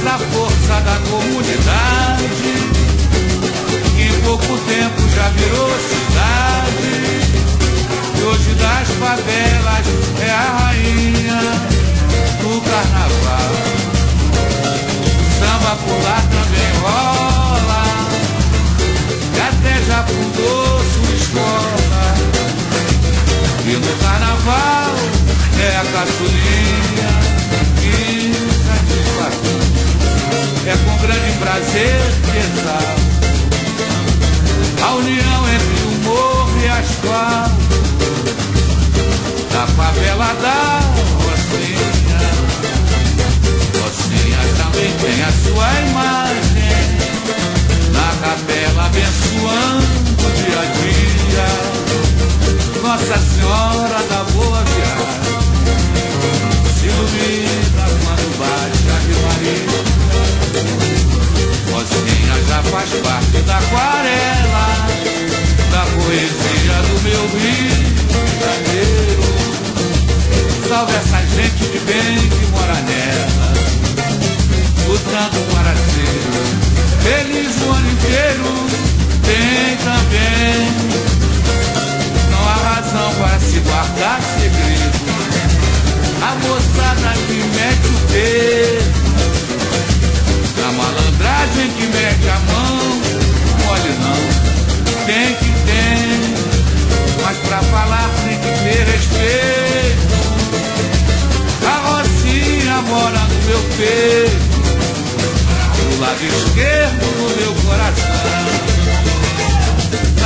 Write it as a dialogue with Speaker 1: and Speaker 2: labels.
Speaker 1: mas a força da comunidade, que em pouco tempo já virou cidade, e hoje das favelas é a rainha do carnaval. O samba por lá também rola, e até já fundou sua escola. E no carnaval é a caçulinha que satisfação. É com grande prazer que exalto a união entre o morro e asfalto da favela da Rocinha. Rocinha também tem a sua imagem na capela abençoando o dia a dia. Nossa Senhora da Boa Viagem se ilumina quando bate a Ave Maria. Rocinha já faz parte da aquarela, da poesia do meu Rio de Janeiro. Salve essa gente de bem que mora nela, lutando para ser feliz o ano inteiro. Tem também, não há razão para se guardar segredo, a moçada que mete o dedo na malandragem, que mete a mão, mole não, tem que ter, mas pra falar tem que ter respeito. A Rocinha mora no meu peito, do lado esquerdo do meu coração.